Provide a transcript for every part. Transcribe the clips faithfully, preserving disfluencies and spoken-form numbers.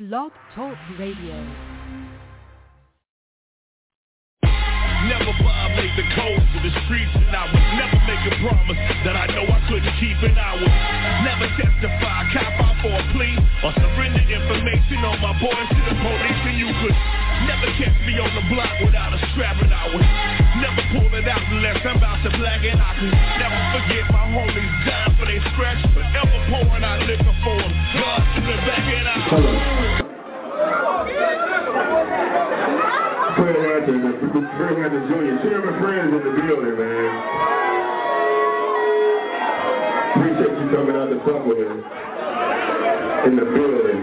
Blog Talk Radio. Never violate the codes of the streets, and I would never make a promise that I know I couldn't keep, and I would never testify, cop out for a plea, or surrender information on my boys to the police, and you could never catch me on the block without a strap, and I would never pull it out unless I'm about to black, and I could never forget my homies dying for they scratch, but ever pouring out liquor for them, God in the back, and I Fred Hampton, Fred Hampton Junior Chairman Friends in the building, man. Appreciate you coming out to fuck with us in the building.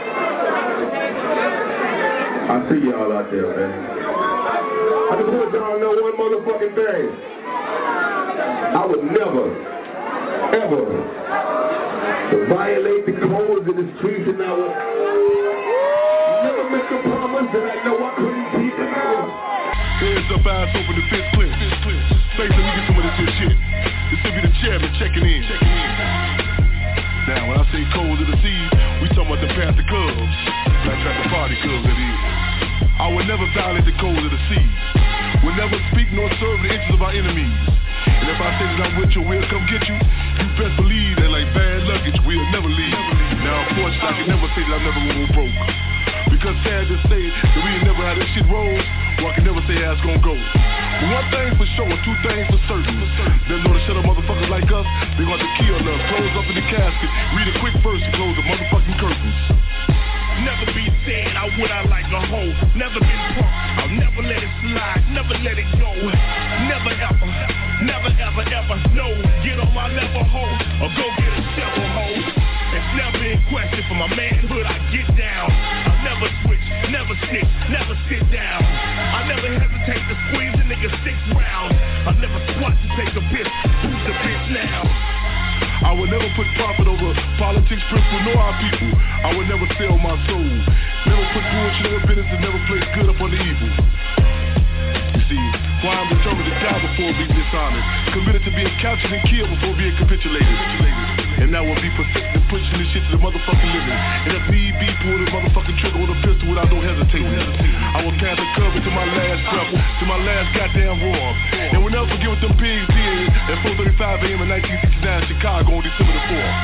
I see y'all out there, man. I just want y'all to know one motherfucking thing. I would never, ever violate the codes of the streets, and I would never make a promise that I know I couldn't keep. Hands up, eyes open, the fist clear. Face, let me get some of this here shit. This should be the chairman checking in. Now, when I say cold of the sea, we talking about the Panther Cubs. Black Panther Party Cubs, that is. I would never violate the code of the sea. Will never speak nor serve the interests of our enemies. And if I say that I'm with you, we'll come get you. You best believe that like bad luggage, we'll never leave. Now, unfortunately, I can never say that I'm never gonna go broke. Because sad to say that we ain't never had this shit roll, well, I can never say how it's gonna go. But one thing for sure, two things for certain. They know to shut up motherfuckers like us, they gonna have to kill us, close up in the casket, read a quick verse and close the motherfucking curtains. Never be said, I would I like a hoe. Never been punked, I'll never let it slide, never let it go. Never ever, never ever ever, no. Get on my level hoe, or go get a shovel hoe. It's never in question for my manhood, I get down. I'll never switch, never snitch, never sit down. I never hesitate to squeeze a nigga six rounds. I'll never squat to take a piss, who's the bitch now? I would never put profit over politics, principle, nor our people. I would never sell my soul. Never put bullshit over business and never place good up on the evil. You see, why I'm determined to die before being dishonest. Committed to being captured and killed before being capitulated. And that will be perfect in pushing this shit to the motherfucking living. And if need be, pull the motherfucking trigger with a pistol without no hesitating. I will pass the cover to my last breath, to my last goddamn roar. And we'll never forget what them pigs did at four thirty-five a.m. in nineteen sixty-nine in Chicago on December the fourth.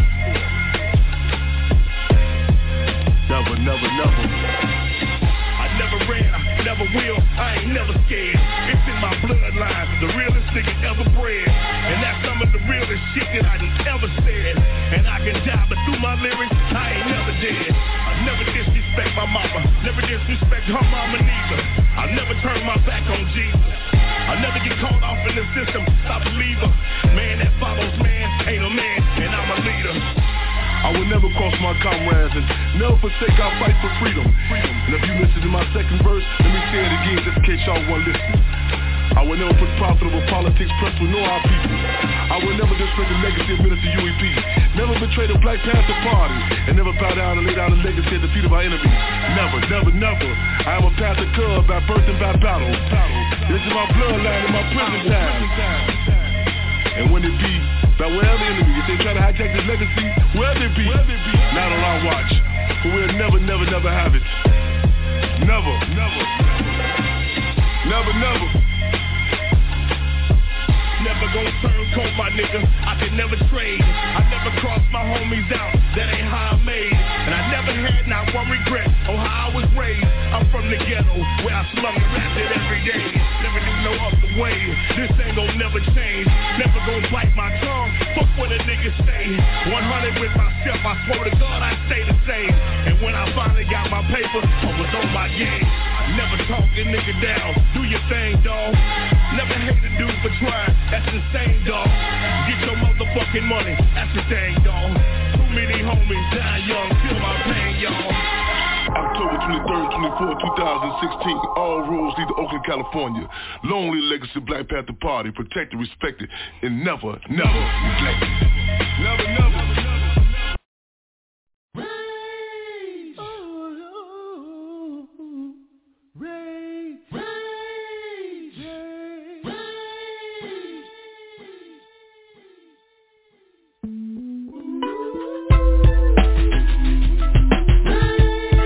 Never, never, never. I never ran, I never will, I ain't never scared. It's in my bloodline, the realest nigga ever bred. And that's some of the realest shit that I done ever said. And I can die, but through my lyrics, I ain't never dead. I never disrespect my mama, never disrespect her mama neither. I never turn my back on Jesus. I never get caught off in the system, I believe her. Man that follows man, ain't a man, and I'm a leader. I will never cross my comrades and never forsake our fight for freedom. And if you listen to my second verse, let me say it again just in case y'all want to listen. I will never put profit over politics, principle, nor our people. I will never disrespect the legacy of Minister U E P. Never betray the Black Panther Party. And never bow down and lay down the legacy at the feet of our enemies. Never, never, never. I am a Panther Cub by birth and by battle. This is my bloodline and my prison time. And when it be, by wherever enemy, if they try to hijack this legacy, wherever it be, not on our watch. But we'll never, never, never have it. Never, never, never, never. Never gon' turn cold, my nigga, I can never trade. I never cross my homies out, that ain't how I made. And I never had not one regret on how I was raised. I'm from the ghetto, where I slum and rap it every day. Never do no other way, this ain't gon' never change. Never gon' bite my tongue, fuck what a nigga say. one hundred with myself, I swear to God I stay the same. And when I finally got my paper, I was on my game. Never talk a nigga down, do your thing, dawg. Never hate a dude for trying, that's insane, dawg. Get your motherfucking money, that's the thing, dawg. Too many homies die young, feel my pain, y'all. October twenty-third, twenty-fourth, two thousand sixteen. All roads lead to Oakland, California. Lonely legacy Black Panther Party, protected, respected, and never, never neglected. Never, never, never. Rage! Oh, rage! Rage! Rage! Rage!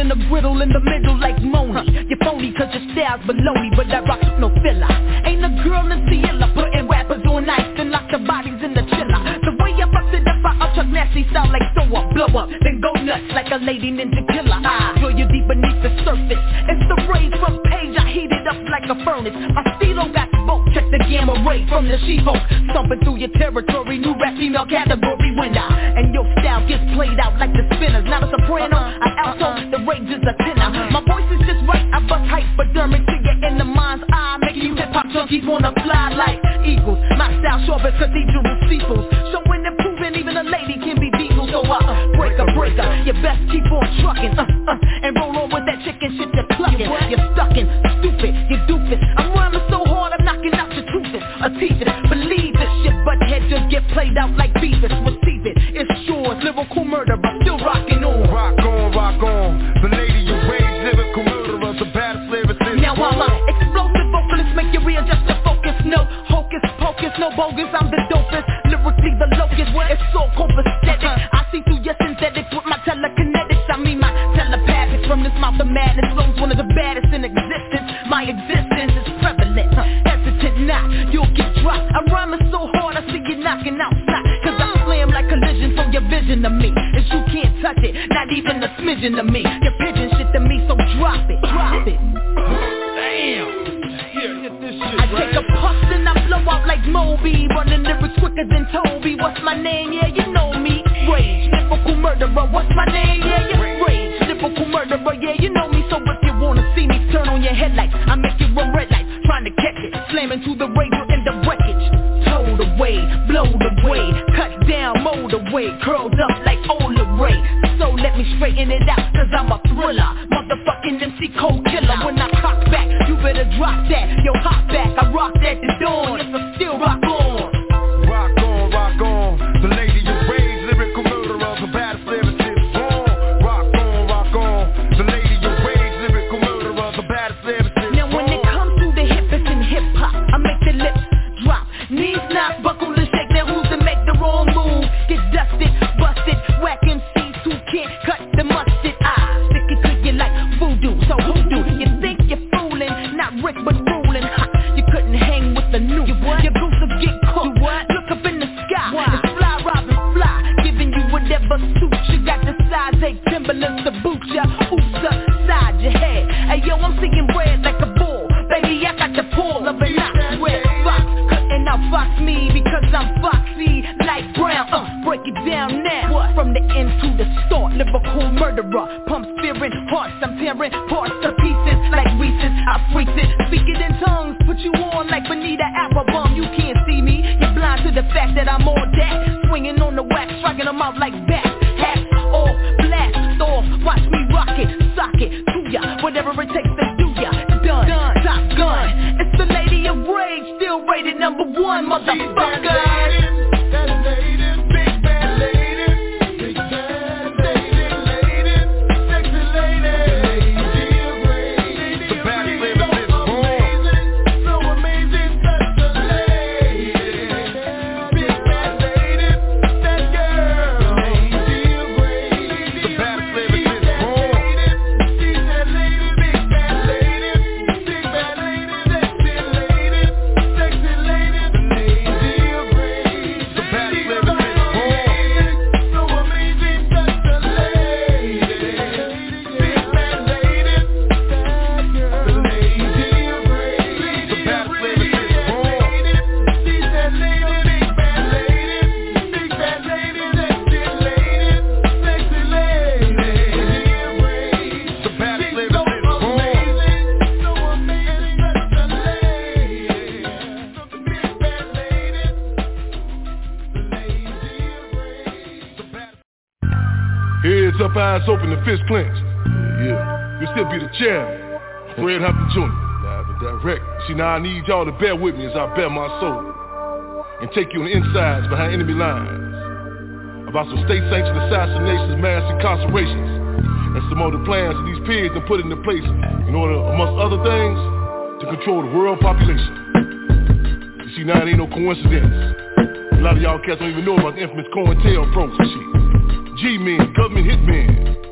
the griddle in the middle like Moni. You're phony cause your style's baloney, but that rock's no filler. Ain't a girl in Ciela putting rappers on ice and lock the bodies in the chiller. The way I bust it up, I ultra nasty style like throw up, blow up, then go nuts like a lady ninja killer. I drill you deep beneath the surface. It's the rays from page, I heat it up like a furnace. My stilo got smoke, check the gamma ray from the She-Hulk. Stomping through your territory, new rap female category winner. And your style gets played out like the spinners. Not a soprano, an alto, the range is a tenor. My voice is just right, I bust hypodermic to get in the mind's eye, making you hip-hop junkies wanna fly like eagles. My style short as cathedral steeples, showing and proving even a lady can be diesel. So I uh, break a breaker, you best keep on trucking, uh, uh, and roll on with that chicken shit you're clucking. You're stuckin', stupid, you doofus. I'm rhyming so hard, I'm knocking out your toothless, a teeth it. Believe this shit, but head just get played out like Beavis. Receive it, it's yours, lyrical murder, but still rockin' on. Rock on, rock on, the lady you rage, lyrical murderer, the baddest lyricist. Now I'm a explosive vocalist, make you readjust your focus. No hocus pocus, no bogus, I'm the dopest. Lyrically the locust, it's so copacetic. I see through your synthetics with my telekinetics. I mean my telepathics from this mouth of madness. Flows one of the baddest in existence. My existence is prevalent, hesitant not, you'll get dropped. I'm rhyming so hard, I see you knocking out snot. Cause I slam like collision for your vision of me. And you can't touch it, not even a smidgen of me. Your pigeon shit to me, so drop it, drop it. Damn. Here, hit this shit, I take a puff and I blow out like Moby, running lyrics quicker than Toby. What's my name? Yeah, you know me. Rage, lyrical murderer. What's my name? Yeah, yeah. Rage, lyrical murderer. Yeah, you know me. So if you wanna see me, turn on your headlights. I make you run red lights, trying to catch it, slamming to the radio in the wreckage. Told away, blowed away, cut down, mowed away, curled up like Ola Ray. So let me straighten it out, cause I'm a thriller, motherfucking M C cold killer. When I cock back, you better drop that. Yo, hop back, I rock that to dawn. Yes, I still rock on. Rock on, rock on, the lady you raise, lyrical murderer, the baddest lyricist. On, rock on, rock on, the lady you raise, lyrical murderer, the baddest lyricist. Now when it comes to the hippest in hip-hop, I make the lips drop, knees knock, buckle and shake. Now who's to make the wrong move? Get dusted, busted, whack M Cs who can't cut the mustard. I stick it to you like voodoo, so who do? You think you're fooling, not Rick but ruling. You couldn't hang with the new. You what? Your goose will get caught. You what? Look up in the sky, what? It's fly, Robin, fly, giving you whatever suits you. Got the size eight Timberlands to boot ya. Oops upside your head. Hey yo, I'm seeing red like a bull. Baby, I got the pull of an ox red fox. Cutting out fox me because I'm foxy like brown. Uh, break it down now. What? From the end to the start, lyrical murderer. Pumps fearing hearts, I'm tearing parts to pieces like Reese's. I freaks it, speak it in tongues, put you on like Bonita Applebum. You can't see me, you're blind to the fact that I'm on that. Swinging on the wax, striking them out like bats. Hats off, blast off, watch me rock it, sock it to ya, whatever it takes to do ya. Done, Done. Top gun, it's the lady of rage, still rated number one, motherfucker. Heads up, eyes open, and fist clenched. Yeah, yeah. You still be the chairman, Fred Hampton Junior Live and direct. See, now I need y'all to bear with me as I bear my soul and take you on the insides behind enemy lines about some state-sanctioned assassinations, mass incarcerations, and some other plans that these pigs have put into place in order, amongst other things, to control the world population. You see, now it ain't no coincidence. A lot of y'all cats don't even know about the infamous COINTELPRO and shit. G-men, government hitmen,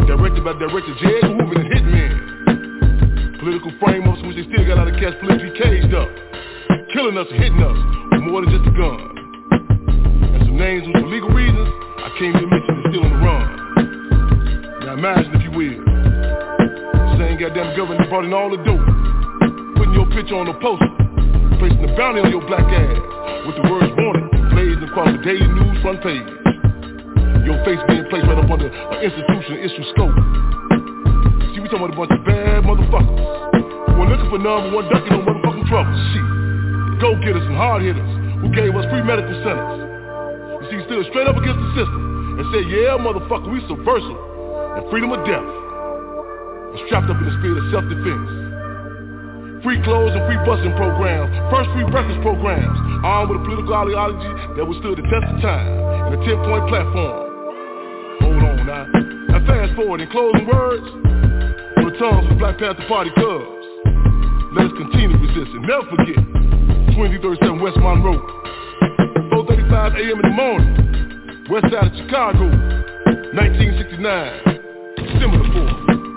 directed by Director J. Edgar Hoover and Hitman. Political frame-ups in which they still got a lot of cats politically caged up, killing us and hitting us with more than just a gun. And some names which for legal reasons I can't even mention is still on the run. Now imagine, if you will, the same goddamn government brought in all the dope, putting your picture on a poster, placing the bounty on your black ass with the words wanted blazing across the daily news front page. Your face being placed right up under an institution issue scope. See, we talking about a bunch of bad motherfuckers who are looking for number one, ducking no motherfucking trouble. Shit, go-getters and hard-hitters who gave us free medical centers. You see, stood straight up against the system and said, yeah, motherfucker, we subversive and freedom of death. And strapped up in the spirit of self-defense. Free clothes and free busing programs, first free breakfast programs, armed with a political ideology that withstood the test of time, and a ten-point platform. Hold on now. Now fast forward, in closing words, on the tongues of the Black Panther Party cubs, let us continue to resist and never forget twenty thirty-seven West Monroe, four thirty-five a.m. in the morning, west side of Chicago, nineteen sixty-nine, December the fourth.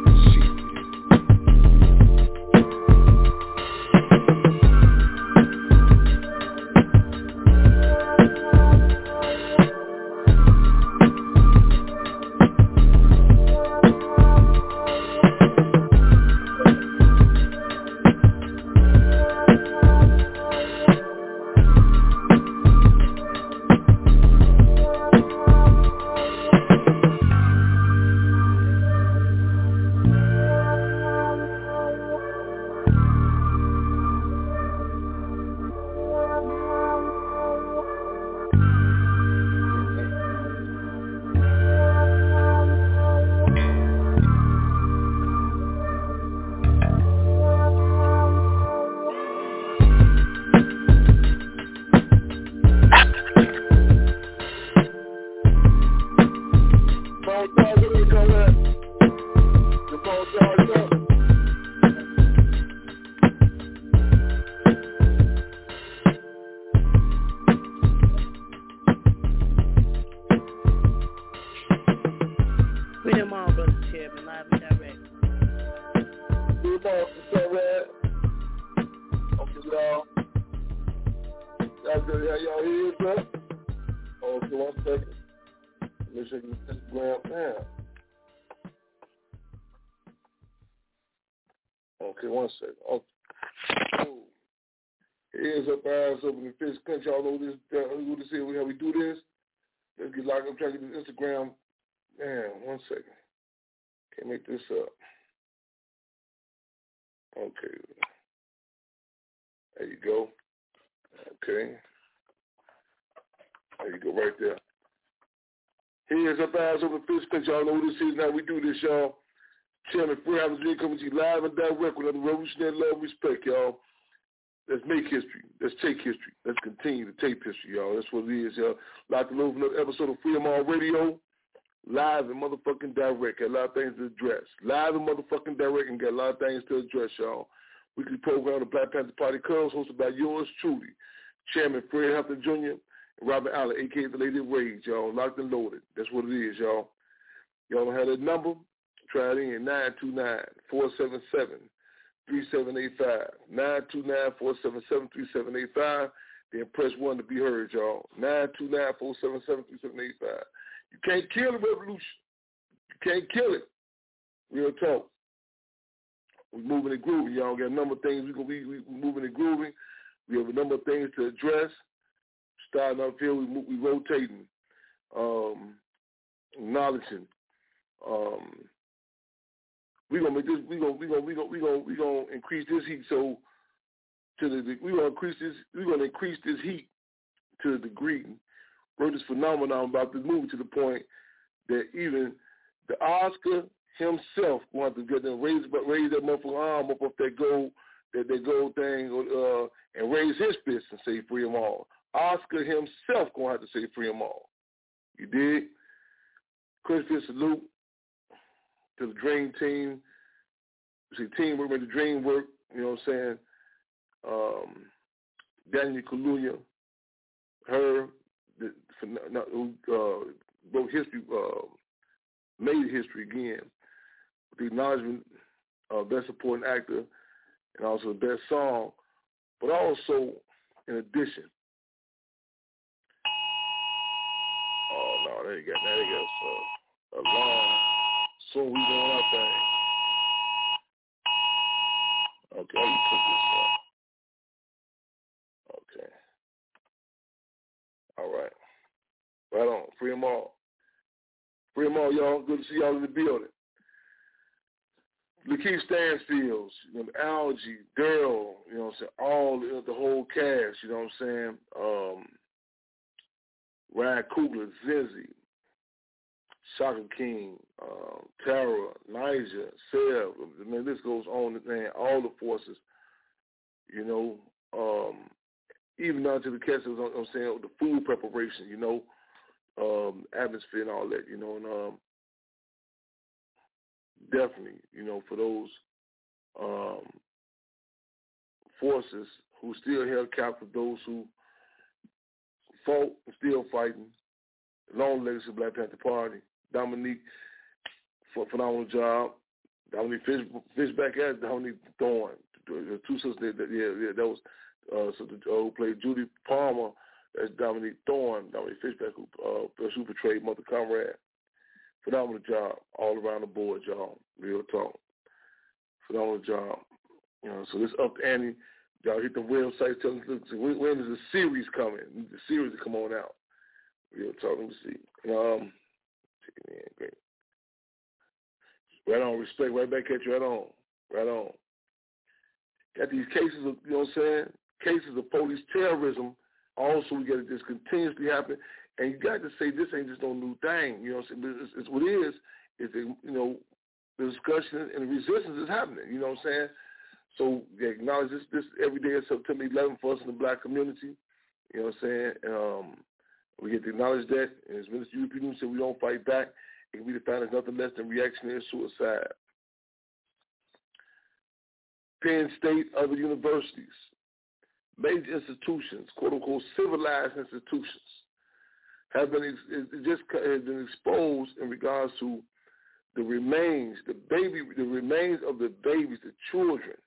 Y'all know this, uh, who to say how we do this. Let's get locked up, trying to get this Instagram. Man, one second. Can't make this up. Okay. There you go. Okay. There you go, right there. Here's up eyes over Fish Pinch. Y'all know who this is. Now we do this, y'all. Chairman Free House coming to you live and direct with a revolutionary love, respect, y'all. Let's make history. Let's take history. Let's continue to tape history, y'all. That's what it is, y'all. Like to love another episode of Freedom On Radio, live and motherfucking direct. Got a lot of things to address. Live and motherfucking direct and got a lot of things to address, y'all. Weekly program, the Black Panther Party Cubs, hosted by yours truly, Chairman Fred Hampton Junior and Robert Allen, a k a the Lady of Rage, y'all. Locked and loaded. That's what it is, y'all. Y'all don't have that number? Try it in, nine two nine, four seven seven, three seven eight five, nine two nine, four seven seven, three seven eight five. Then press one to be heard, y'all. nine two nine, four seven seven, three seven eight five. You can't kill the revolution. You can't kill it. Real talk. We're moving and grooving, y'all. Got a number of things we're going to be moving and grooving. We have a number of things to address. Starting off here, we we rotating, um, acknowledging. Um, we're gonna make this. We're gonna we gonna we gonna we gonna we gonna increase this heat. So to the we're gonna increase this. We're gonna increase this heat to the degree. Wrote this phenomenon about this movie to the point that even the Oscar himself wanted to get them raise raise that motherfucker arm up off that gold that that gold thing uh, and raise his fist and say free them all. Oscar himself gonna have to say free them all. You dig? Christopher salute to the Dream Team. See, teamwork made the dream work. You know what I'm saying? Um, Daniel Kaluuya, her, the, who uh, wrote history, uh, made history again. with the acknowledgement of Best Supporting Actor and also the Best Song, but also, in addition, oh no, there you go, there you go, so alarm, so we doing our thing. Okay, let me put this up. Okay. All right. Right on. Free them all. Free them all, y'all. Good to see y'all in the building. Lakeith Stansfield, you know, Algie, Daryl, you know what I'm saying, all the, the whole cast, you know what I'm saying, um, Ryan Coogler, Zinzi, Shaka King, uh, Tara, Nigel, Seb, I mean, this goes on, man, all the forces, you know, um, even down to the cast, you know what I'm saying, the food preparation, you know, um, atmosphere and all that, you know, and um, definitely, you know, for those um, forces who still held captive, those who fought and still fighting, long legacy of Black Panther Party, Dominique, for a phenomenal job. Dominique Fish, Fishback as Dominique Thorne, the two sisters, that, that, yeah, yeah, that was uh, so the, uh, who played Judy Palmer. That's Dominique Thorne, Dominique Fishback, who, uh, who portrayed Mother Conrad. Phenomenal job all around the board, y'all. Real talk. Phenomenal job. You know, so this up to Annie. Y'all hit the website. Tell us, when, when is the series coming? The series to come on out. Real talk. Let me see. Um, man, great. Right on. Respect. Right back at you. Right on. Right on. Got these cases of, you know what I'm saying? Cases of police terrorism. Also, we got it just continuously happen. And you got to say this ain't just no new thing. You know what I'm saying? It's, it's what it is, is the, you know, the discussion and the resistance is happening. You know what I'm saying? So they acknowledge this, this every day is September eleventh for us in the Black community. You know what I'm saying? Um, we get to acknowledge that. And as Minister U P News said, we don't fight back. It can be defined as nothing less than reactionary suicide. Penn State, other universities, major institutions, quote-unquote civilized institutions, have been it just has been exposed in regards to the remains, the baby, the remains of the babies, the children.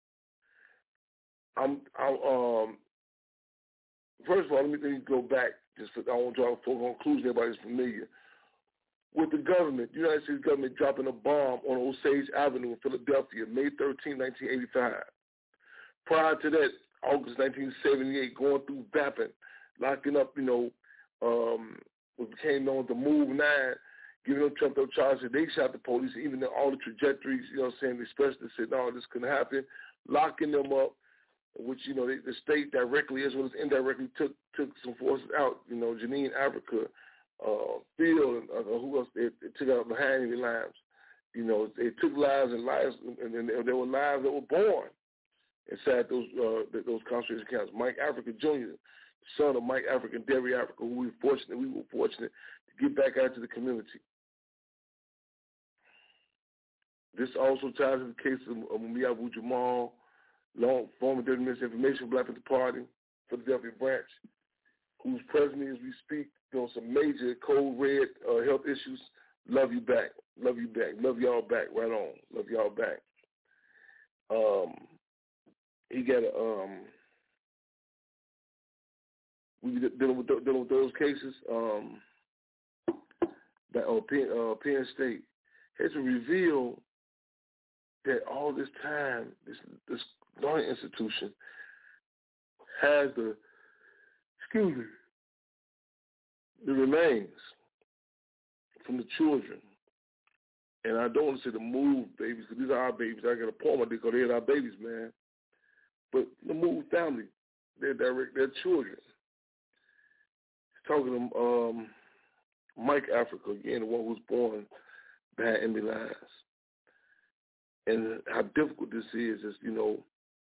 I'm, I'm um. First of all, let me, let me go back. Just for, I want to draw for conclusion. Everybody's familiar with the government. The United States government dropping a bomb on Osage Avenue in Philadelphia, May thirteenth, nineteen eighty-five. Prior to that, August nineteen seventy-eight, going through Bappin, locking up, you know. Um, what became known as the Move Nine, giving them trumped up charges. They shot the police, even though all the trajectories, you know what I'm saying, especially said, no, this couldn't happen, locking them up, which, you know, they, the state directly as well as indirectly took took some forces out. You know, Janine Africa, uh, Phil, and uh, who else, they, they took out behind enemy lives. You know, they took lives and lives, and, and there were lives that were born inside those uh, those concentration camps. Mike Africa Junior, son of Mike Africa and Derry Africa, who we were fortunate, we were fortunate to get back out to the community. This also ties to the case of, of Mumia Abu Jamal, long former Deputy Minister of Information for Black Panther Party, Philadelphia branch, who's presently as we speak doing some major code red uh, health issues. Love you back. Love you back. Love y'all back. Right on. Love y'all back. Um, he got a um. We dealing with dealing with those cases. Um, that uh, Penn, uh, Penn State has to reveal that all this time, this this learning institution has the excuse me the remains from the children, and I don't want to say the Move babies because these are our babies. I got a poem because they're our babies, man. But the Move family, they're direct, they're children. Talking to um, Mike Africa, again, the one who was born behind enemy lines. And how difficult this is, is, you know,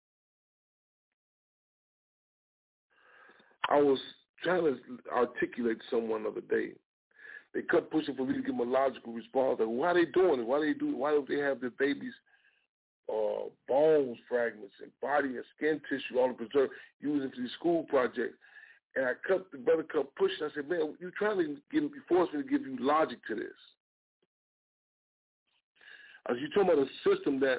I was trying to articulate to someone the other day. They kept pushing for me to give them a logical response. Like, why are they doing it? Why do they do it? Why do they have their babies' uh, bones fragments and body and skin tissue all preserved using for these school projects? And I kept, the brother kept pushing. I said, man, you're trying to give, you force me to give you logic to this. As you talking about a system that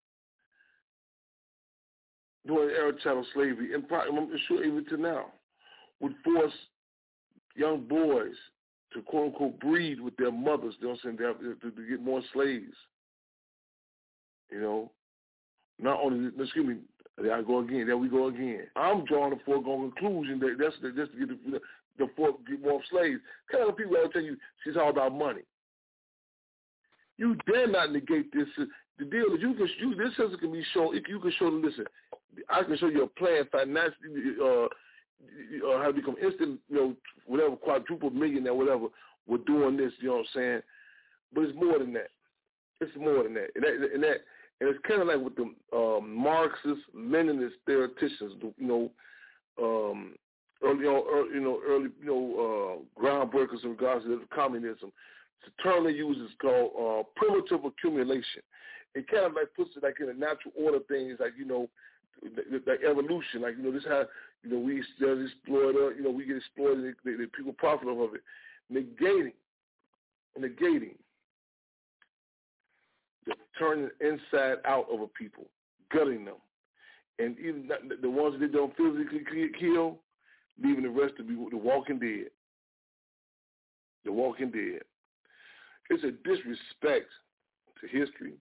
during the era of chattel slavery, and probably, I'm sure even to now, would force young boys to quote unquote breed with their mothers, you know what I'm saying, to, to, to get more slaves. You know, not only, excuse me, there I go again, there we go again. I'm drawing a foregone conclusion that that's the, just to get the, the, the get more slaves. Kind of people that will tell you it's all about money. You dare not negate this. The deal is you can you, this system can be shown. You can show them. Listen, I can show you a plan financially, uh, uh, how to become instant, you know, whatever quadruple millionaire, whatever. We're doing this. You know what I'm saying? But it's more than that. It's more than that. And that, and, that, and it's kind of like with the um, Marxist, Leninist theoreticians. You know, um, early, early, you know, early, you know, uh, groundbreakers in regards to communism. The term they use is called uh, primitive accumulation. It kind of like puts it like in a natural order things, like, you know, like evolution. Like, you know, this how, you know, we exploit, uh, you know, we get exploited, the, the people profit off of it. Negating, negating, the turning inside out of a people, gutting them. And even the ones that don't physically kill, leaving the rest to be the walking dead. The walking dead. It's a disrespect to history,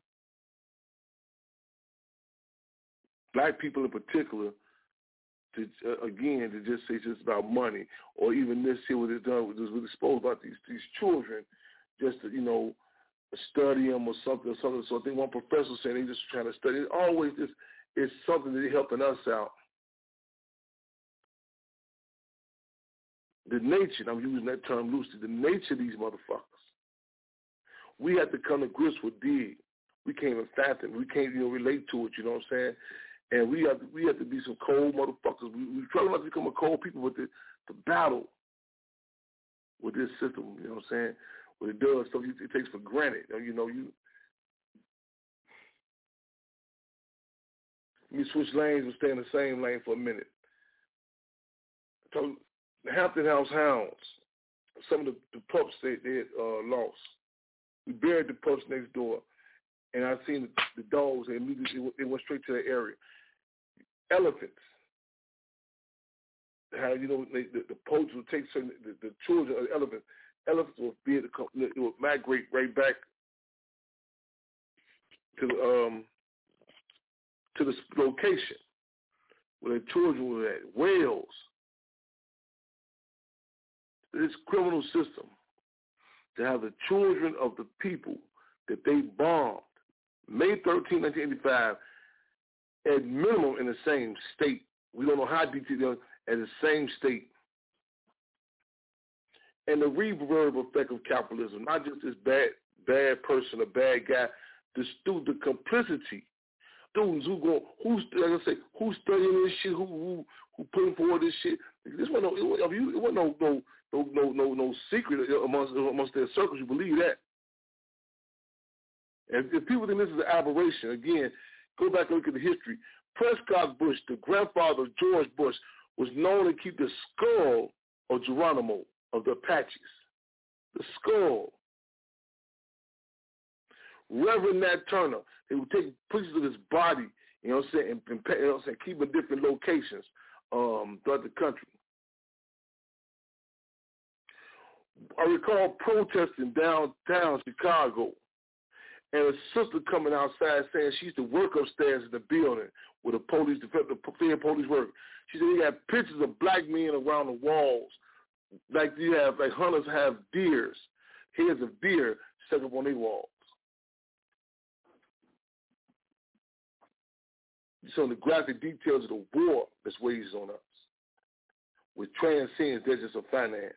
black people in particular, to uh, again, to just say just about money, or even this here, what it's done, was was exposed about these these children, just to, you know, study them or something or something. So I think one professor said they just trying to study. It always just it's something that is helping us out. The nature, I'm using that term loosely, the nature of these motherfuckers. We have to come to grips with dig. We can't even fathom. We can't, you know, relate to it. You know what I'm saying? And we have to, we have to be some cold motherfuckers. We, we try not to become a cold people, but the, the battle with this system. You know what I'm saying? What it does, stuff it takes for granted. You know, you you switch lanes and stay in the same lane for a minute. So the Hampton House Hounds, some of the, the pups they, they had uh, lost. We buried the pups next door, and I seen the, the dogs. They immediately they went straight to the area. Elephants. How you know they, the, the poachers would take certain the, the children of the elephants. Elephants would be able to come, they would migrate right back to the um to the location where their children were at. Whales. This criminal system to have the children of the people that they bombed May thirteenth, nineteen eighty-five, at minimum in the same state. We don't know how detailed, at the same state. And the reverb effect of capitalism, not just this bad bad person, a bad guy, the stu- the complicity. Students who go, who's like I say, who's studying this shit, who who who putting forward this shit. This wasn't no, it wasn't, it wasn't no no no no no no secret amongst amongst their circles. You believe that? And if people think this is an aberration, again, go back and look at the history. Prescott Bush, the grandfather of George Bush, was known to keep the skull of Geronimo of the Apaches. The skull. Reverend Nat Turner, they would take pictures of his body, you know what I'm saying, and, and you know what I'm saying, keep in different locations um, throughout the country. I recall protesting downtown Chicago, and a sister coming outside saying she used to work upstairs in the building where the police, the fair police work. She said they got pictures of black men around the walls, like you have, like hunters have deers, heads of deer stuck up on their walls. So the graphic details of the war that's waged on us, which transcends that just a finance.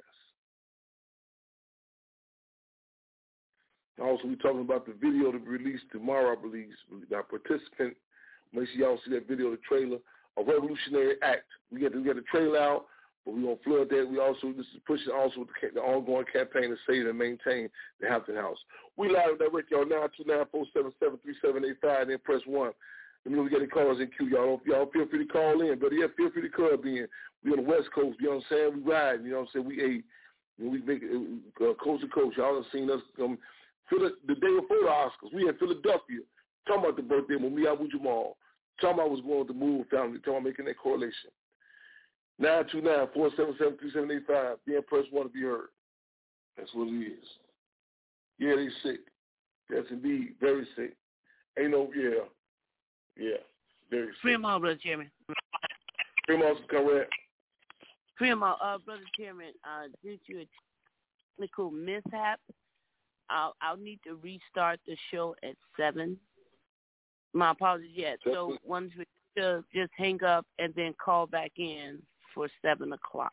Also, we're talking about the video to be released tomorrow, I believe, by participant. Make sure y'all see that video, the trailer, A Revolutionary Act. We got to get the trailer out, but we're going to flood that. We also, this is pushing also with the, the ongoing campaign to save and maintain the Hampton House. We live direct, y'all, nine two nine, four seven seven, three seven eight five, then press one. Let me know we got any callers in queue, y'all. Y'all feel free to call in, but yeah, feel free to call in. We on the West Coast, you know what I'm saying? We ride, you know what I'm saying? We ate, you know, we make uh, coast to coast. Y'all have seen us um, Phil- the day before the Oscars, we in Philadelphia talking about the birthday of Mumia Abu Jamal. Talking about what's going on with the Move family. Talking about making that correlation. nine two nine, four seven seven, three seven eight five. Being press one to be heard. That's what it is. Yeah, they sick. Yes, indeed. Very sick. Ain't no, yeah. Yeah. Very sick. Free them all, Brother Chairman. Free them all, correct. Free them all. Uh, Brother Chairman, uh, due to a technical mishap, I'll, I'll need to restart the show at seven. My apologies, yes. So once we just, just hang up and then call back in for seven o'clock.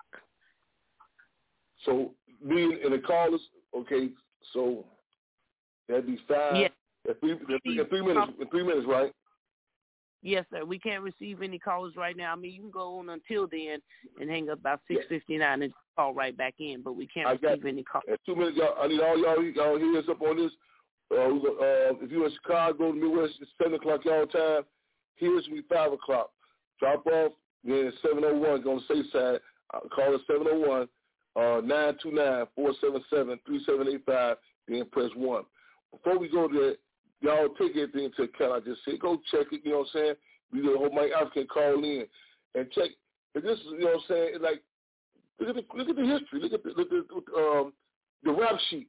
So me and the callers, okay, so that'd be five. Yes. In three, in three minutes, in three minutes, right? Yes, sir. We can't receive any callers right now. I mean, you can go on until then and hang up about six fifty-nine and call right back in, but we can't I receive any calls. In two minutes, y'all, I need all y'all, y'all hear us up on this. Uh, uh, if you're in Chicago, the Midwest, it's seven o'clock y'all time. Here's me five o'clock. Drop off, then seven oh one, go on the safe side. I'll call it seven oh one, uh, nine two nine, four seven seven, three seven eight five, then press one. Before we go there, y'all take everything into account. I just said, go check it, you know what I'm saying? We the whole Mike African call in and check. If this is, you know what I'm saying, it's like, look at the, look at the history. Look at the, look at the, um, the rap sheet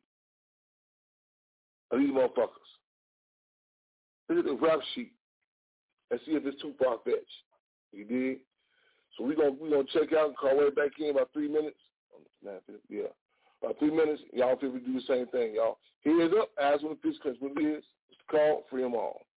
of these motherfuckers. Look at the rap sheet and see if it's too far-fetched. You dig? So we're going we gonna check out and call right back in about three minutes. Yeah. About three minutes, y'all feel we do the same thing, y'all. Here's up, as when the fish comes, what it is, it's called Free 'em All.